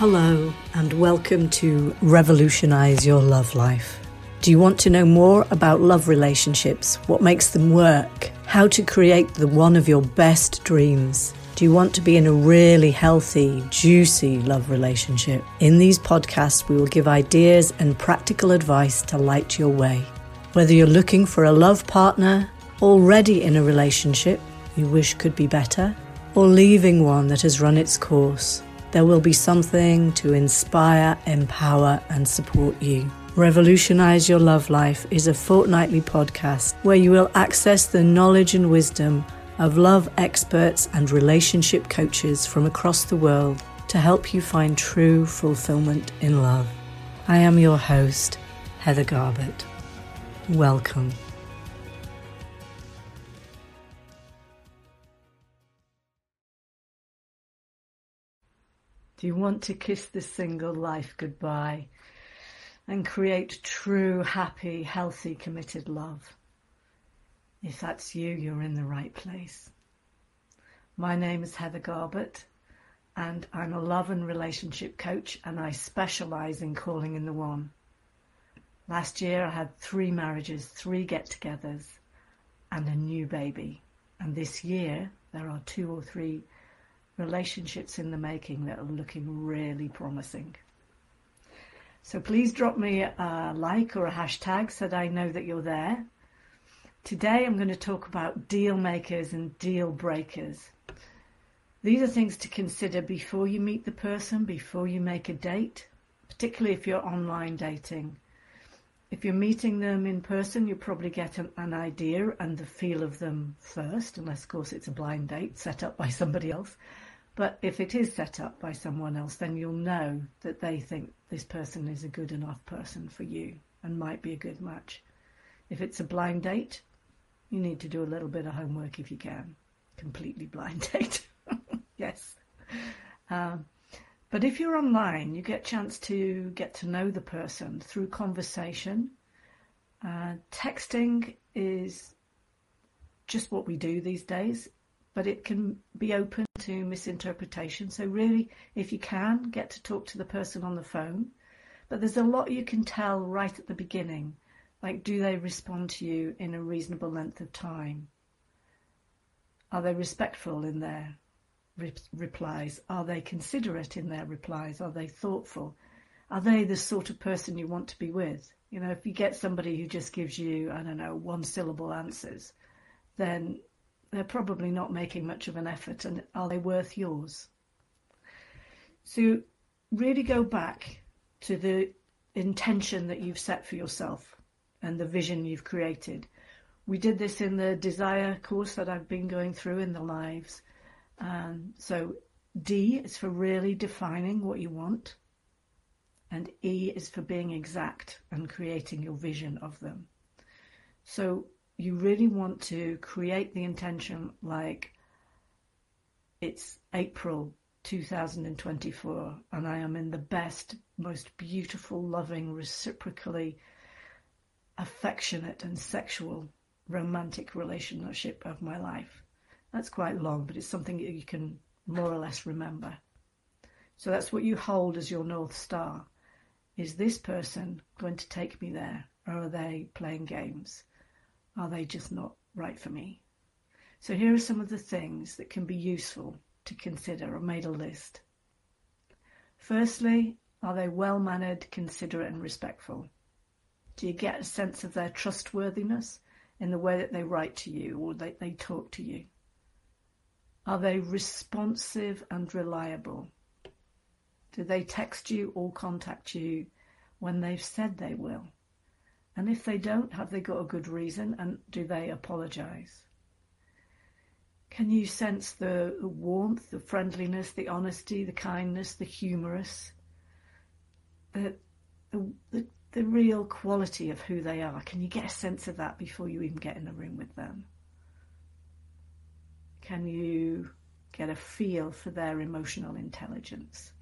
Hello and welcome to Revolutionize Your Love Life. Do you want to know more about love relationships, what makes them work, how to create the one of your best dreams? Do you want to be in a really healthy, juicy love relationship? In these podcasts, we will give ideas and practical advice to light your way. Whether you're looking for a love partner, already in a relationship you wish could be better, or leaving one that has run its course, there will be something to inspire, empower, and support you. Revolutionize Your Love Life is a fortnightly podcast where you will access the knowledge and wisdom of love experts and relationship coaches from across the world to help you find true fulfillment in love. I am your host, Heather Garbett. Welcome. Do you want to kiss this single life goodbye and create true, happy, healthy, committed love? If that's you, you're in the right place. My name is Heather Garbett and I'm a love and relationship coach, and I specialise in calling in the one. Last year I had 3 marriages, 3 get-togethers and a new baby. And this year there are 2 or 3 relationships in the making that are looking really promising. So please drop me a like or a hashtag so that I know that you're there. Today I'm going to talk about deal makers and deal breakers. These are things to consider before you meet the person, before you make a date, particularly if you're online dating. If you're meeting them in person, you'll probably get an idea and the feel of them first, unless of course it's a blind date set up by somebody else. But if it is set up by someone else, then you'll know that they think this person is a good enough person for you and might be a good match. If it's a blind date, you need to do a little bit of homework if you can. Completely blind date. Yes. But if you're online, you get a chance to get to know the person through conversation. Texting is just what we do these days, but it can be open to misinterpretation. So really, if you can, get to talk to the person on the phone. But there's a lot you can tell right at the beginning. Like, do they respond to you in a reasonable length of time? Are they respectful in their replies? Are they considerate in their replies? Are they thoughtful? Are they the sort of person you want to be with? You know, if you get somebody who just gives you, 1-syllable answers, then they're probably not making much of an effort, and are they worth yours? So really go back to the intention that you've set for yourself and the vision you've created. We did this in the Desire course that I've been going through in the lives. So D is for really defining what you want, and E is for being exact and creating your vision of them. So you really want to create the intention like it's April 2024 and I am in the best, most beautiful, loving, reciprocally affectionate and sexual romantic relationship of my life. That's quite long, but it's something that you can more or less remember. So that's what you hold as your North Star. Is this person going to take me there, or are they playing games? Are they just not right for me? So here are some of the things that can be useful to consider. I made a list. Firstly, are they well-mannered, considerate and respectful? Do you get a sense of their trustworthiness in the way that they write to you or they talk to you? Are they responsive and reliable? Do they text you or contact you when they've said they will? And if they don't, have they got a good reason, and do they apologise? Can you sense the warmth, the friendliness, the honesty, the kindness, the humorous, the real quality of who they are? Can you get a sense of that before you even get in the room with them? Can you get a feel for their emotional intelligence?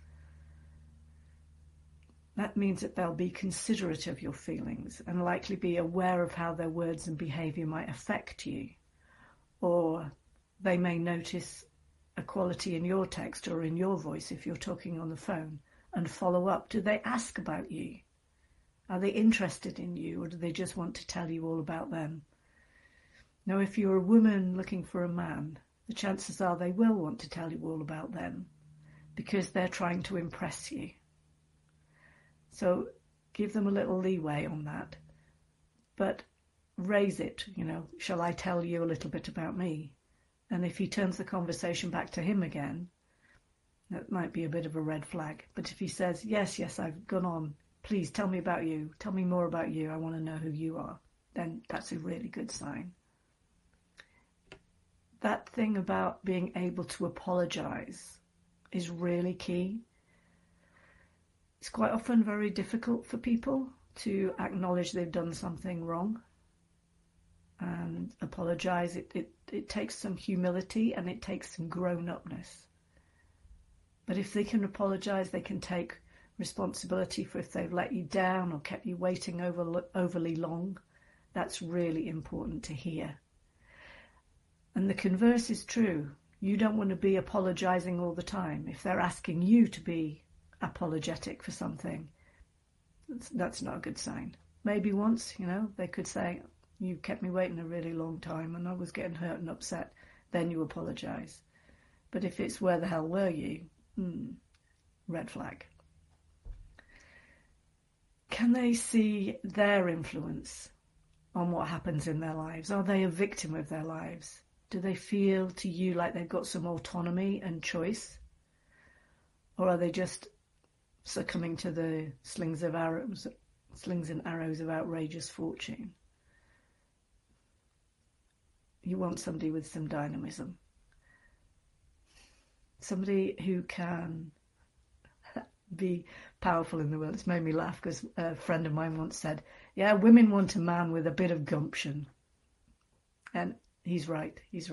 That means that they'll be considerate of your feelings and likely be aware of how their words and behaviour might affect you. Or they may notice a quality in your text or in your voice if you're talking on the phone and follow up? Do they ask about you? Are they interested in you, or do they just want to tell you all about them? Now, if you're a woman looking for a man, the chances are they will want to tell you all about them because they're trying to impress you. So give them a little leeway on that, but raise it, shall I tell you a little bit about me? And if he turns the conversation back to him again, that might be a bit of a red flag. But if he says, yes, I've gone on, please tell me about you, tell me more about you, I want to know who you are, then that's a really good sign. That thing about being able to apologize is really key. It's quite often very difficult for people to acknowledge they've done something wrong and apologize. It takes some humility and it takes some grown-upness. But if they can apologize, they can take responsibility for if they've let you down or kept you waiting overly long. That's really important to hear. And the converse is true. You don't want to be apologizing all the time. If they're asking you to be apologetic for something, that's not a good sign. Maybe once, they could say, you kept me waiting a really long time and I was getting hurt and upset, then you apologize. But if it's where the hell were you, red flag. Can they see their influence on what happens in their lives? Are they a victim of their lives? Do they feel to you like they've got some autonomy and choice? Or are they just succumbing to the slings and arrows of outrageous fortune? You want somebody with some dynamism. Somebody who can be powerful in the world. It's made me laugh because a friend of mine once said, yeah, women want a man with a bit of gumption. And he's right.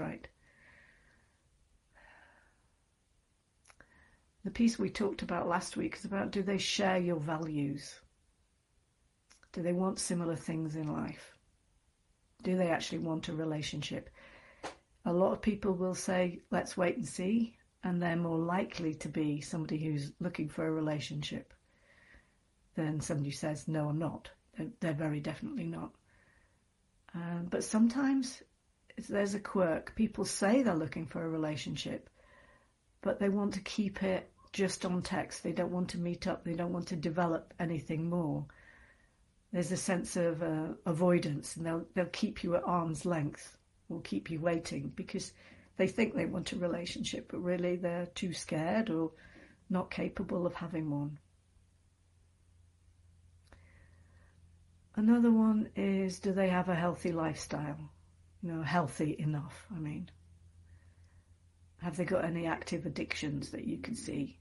The piece we talked about last week is about, do they share your values? Do they want similar things in life? Do they actually want a relationship? A lot of people will say, let's wait and see, and they're more likely to be somebody who's looking for a relationship than somebody who says, no, I'm not. They're very definitely not. But sometimes there's a quirk. People say they're looking for a relationship, but they want to keep it just on text. They don't want to meet up. They don't want to develop anything more. There's a sense of avoidance, and they'll keep you at arm's length or keep you waiting because they think they want a relationship, but really they're too scared or not capable of having one. Another one is, do they have a healthy lifestyle? Healthy enough, I mean. Have they got any active addictions that you can see?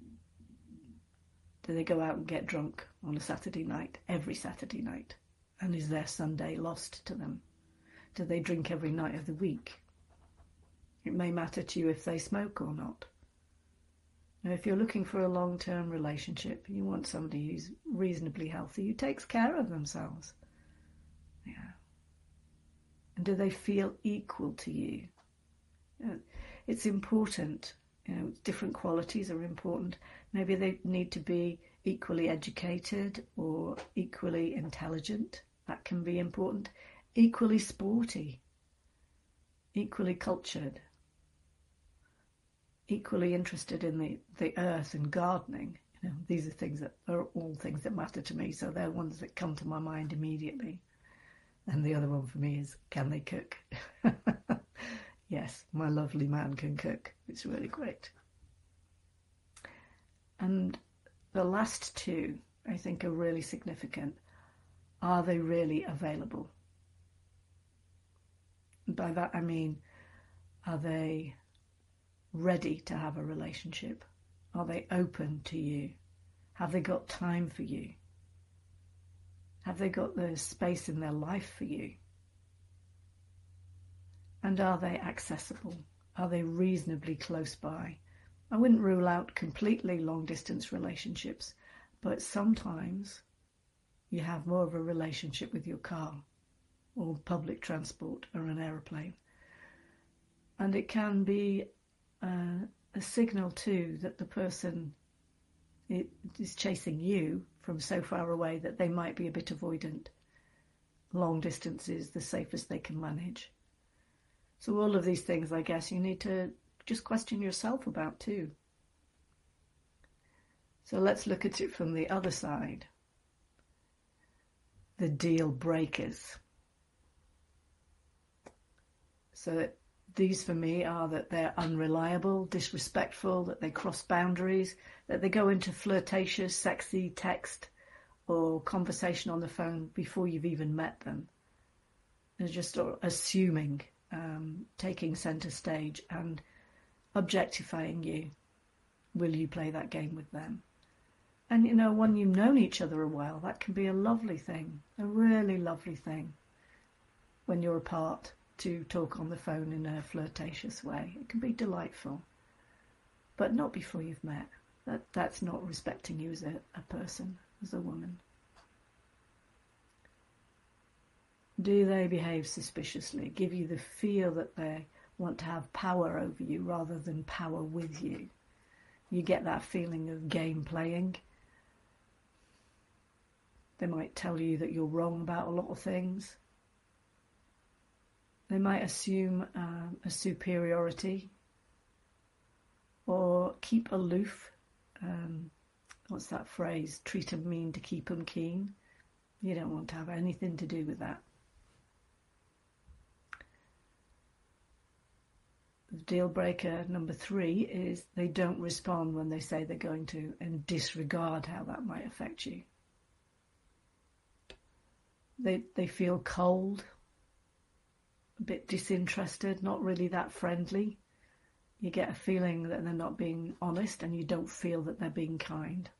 Do they go out and get drunk on a Saturday night, every Saturday night? And is their Sunday lost to them? Do they drink every night of the week? It may matter to you if they smoke or not. Now, if you're looking for a long-term relationship, you want somebody who's reasonably healthy, who takes care of themselves. Yeah. And do they feel equal to you? It's important. Different qualities are important. Maybe they need to be equally educated or equally intelligent. That can be important. Equally sporty. Equally cultured. Equally interested in the earth and gardening. These are things that are all things that matter to me, so they're ones that come to my mind immediately. And the other one for me is, can they cook? Yes, my lovely man can cook. It's really great. And the last two, I think, are really significant. Are they really available? And by that I mean, are they ready to have a relationship? Are they open to you? Have they got time for you? Have they got the space in their life for you? And are they accessible? Are they reasonably close by? I wouldn't rule out completely long-distance relationships, but sometimes you have more of a relationship with your car or public transport or an aeroplane. And it can be a signal too that the person It is chasing you from so far away that they might be a bit avoidant. Long distance is the safest they can manage. So all of these things, I guess, you need to just question yourself about too. So let's look at it from the other side. The deal breakers. So these for me are that they're unreliable, disrespectful, that they cross boundaries, that they go into flirtatious, sexy text or conversation on the phone before you've even met them. They're just assuming, taking centre stage and objectifying you. Will you play that game with them? And you know, when you've known each other a while, that can be a lovely thing, a really lovely thing when you're apart, to talk on the phone in a flirtatious way. It can be delightful, but not before you've met. That's not respecting you as a person, as a woman. Do they behave suspiciously, give you the feel that they want to have power over you rather than power with you? You get that feeling of game playing. They might tell you that you're wrong about a lot of things. They might assume a superiority or keep aloof. What's that phrase? Treat 'em mean to keep 'em keen. You don't want to have anything to do with that. Deal breaker number 3 is they don't respond when they say they're going to, and disregard how that might affect you. They feel cold, a bit disinterested, not really that friendly. You get a feeling that they're not being honest, and you don't feel that they're being kind.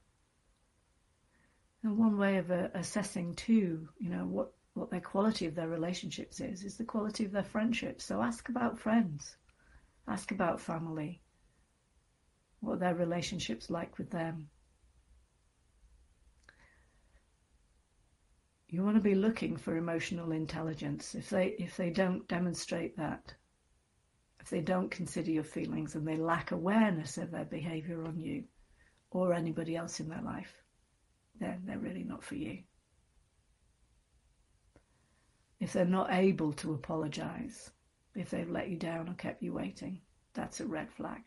And one way of assessing too, you know, what their quality of their relationships is the quality of their friendships. So ask about friends, ask about family, what their relationships like with them. You want to be looking for emotional intelligence. If they don't demonstrate that, if they don't consider your feelings and they lack awareness of their behaviour on you or anybody else in their life, then they're really not for you. If they're not able to apologise, if they've let you down or kept you waiting, that's a red flag.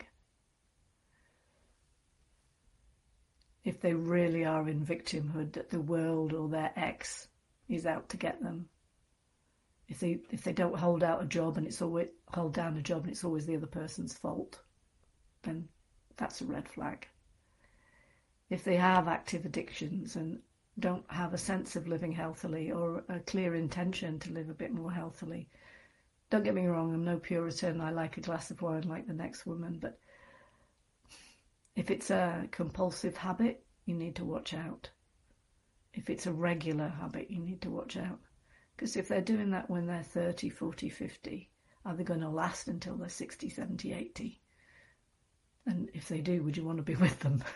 If they really are in victimhood, that the world or their ex is out to get them. If they don't hold down a job and it's always the other person's fault, then that's a red flag. If they have active addictions and don't have a sense of living healthily or a clear intention to live a bit more healthily, don't get me wrong, I'm no Puritan, I like a glass of wine like the next woman, but if it's a compulsive habit, you need to watch out. If it's a regular habit, you need to watch out. Because if they're doing that when they're 30, 40, 50, are they going to last until they're 60, 70, 80? And if they do, would you want to be with them?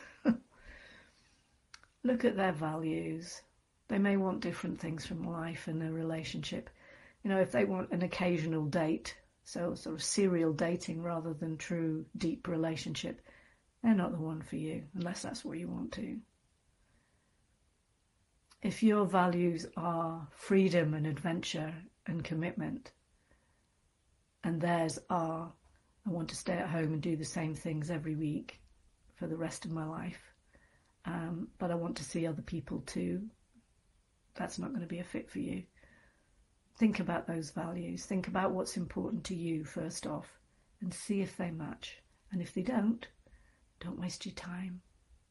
Look at their values. They may want different things from life and their relationship. You know, if they want an occasional date, so sort of serial dating rather than true, deep relationship, they're not the one for you, unless that's what you want to. If your values are freedom and adventure and commitment, and theirs are, I want to stay at home and do the same things every week for the rest of my life, but I want to see other people too, that's not going to be a fit for you. Think about those values. Think about what's important to you first off, and see if they match. And if they don't waste your time.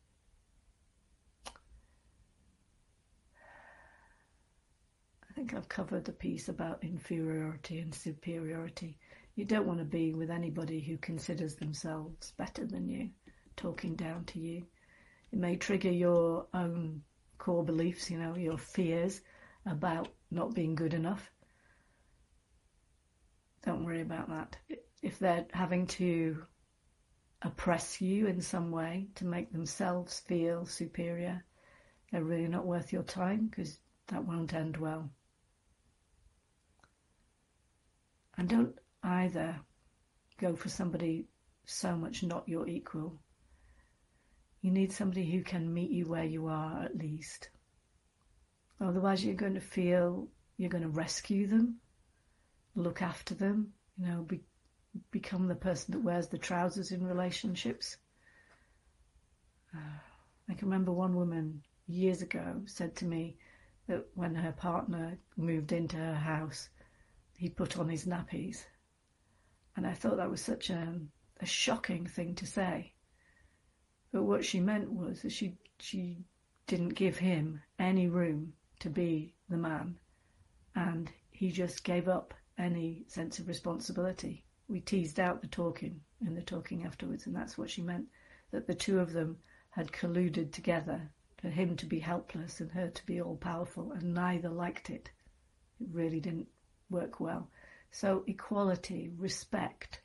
I think I've covered the piece about inferiority and superiority. You don't want to be with anybody who considers themselves better than you, talking down to you. It may trigger your own core beliefs, you know, your fears about not being good enough. Don't worry about that. If they're having to oppress you in some way to make themselves feel superior, they're really not worth your time, because that won't end well. And don't either go for somebody so much not your equal. You need somebody who can meet you where you are, at least. Otherwise, you're going to feel you're going to rescue them, look after them, become the person that wears the trousers in relationships. I can remember one woman years ago said to me that when her partner moved into her house, he put on his nappies. And I thought that was such a shocking thing to say. But what she meant was that she didn't give him any room to be the man, and he just gave up any sense of responsibility. We teased out the talking in the talking afterwards, and that's what she meant, that the two of them had colluded together for him to be helpless and her to be all-powerful, and neither liked it. It really didn't work well. So equality, respect,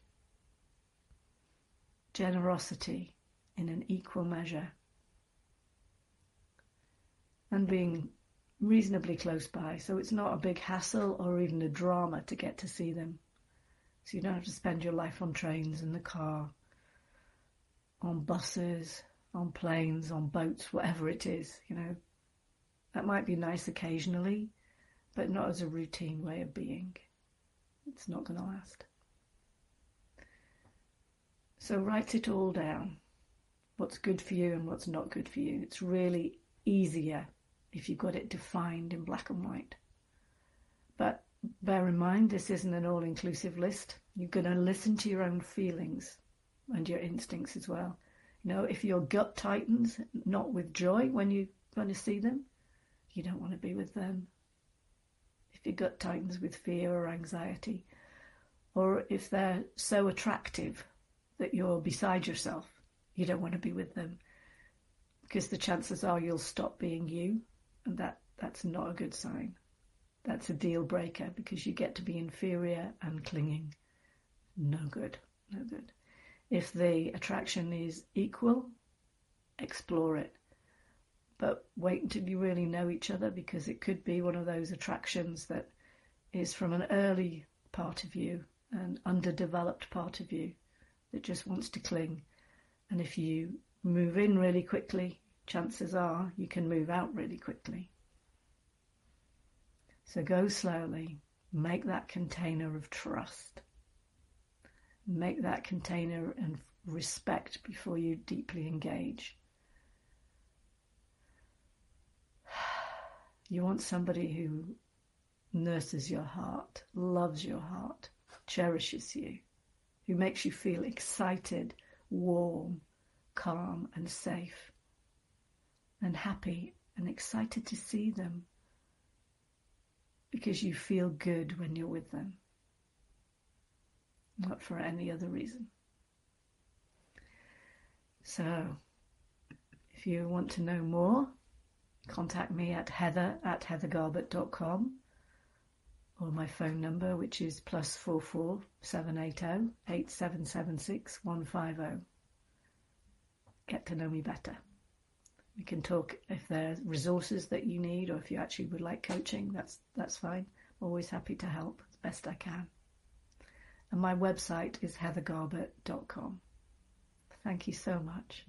generosity in an equal measure, and being reasonably close by, so it's not a big hassle or even a drama to get to see them. So you don't have to spend your life on trains, in the car, on buses, on planes, on boats, whatever it is, That might be nice occasionally, but not as a routine way of being. It's not going to last. So write it all down. What's good for you and what's not good for you. It's really easier if you've got it defined in black and white. But bear in mind, this isn't an all-inclusive list. You're going to listen to your own feelings and your instincts as well. If your gut tightens, not with joy when you're going to see them, you don't want to be with them. If your gut tightens with fear or anxiety, or if they're so attractive that you're beside yourself, you don't want to be with them, because the chances are you'll stop being you, and that's not a good sign. That's a deal breaker, because you get to be inferior and clinging. No good, no good. If the attraction is equal, explore it. But wait until you really know each other, because it could be one of those attractions that is from an early part of you, an underdeveloped part of you that just wants to cling. And if you move in really quickly, chances are you can move out really quickly. So go slowly. Make that container of trust. Make that container of respect before you deeply engage. You want somebody who nurses your heart, loves your heart, cherishes you, who makes you feel excited, warm, calm and safe, and happy and excited to see them, because you feel good when you're with them, not for any other reason. So, if you want to know more, contact me at heather@heathergarbett.com, or my phone number, which is +44 780 8776 150. Get to know me better. We can talk if there's resources that you need, or if you actually would like coaching, that's fine. I'm always happy to help as best I can. And my website is heathergarbett.com. Thank you so much.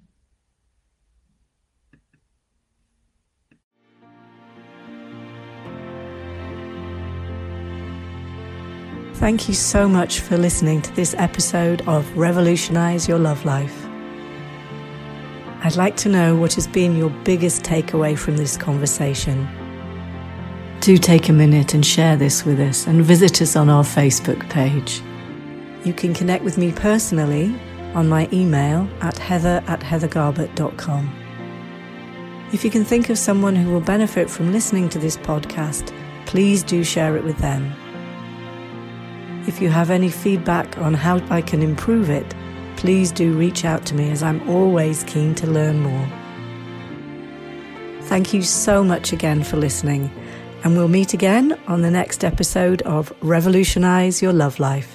Thank you so much for listening to this episode of Revolutionize Your Love Life. I'd like to know what has been your biggest takeaway from this conversation. Do take a minute and share this with us, and visit us on our Facebook page. You can connect with me personally on my email at heather@heathergarbett.com. If you can think of someone who will benefit from listening to this podcast, please do share it with them. If you have any feedback on how I can improve it, please do reach out to me, as I'm always keen to learn more. Thank you so much again for listening, and we'll meet again on the next episode of Revolutionize Your Love Life.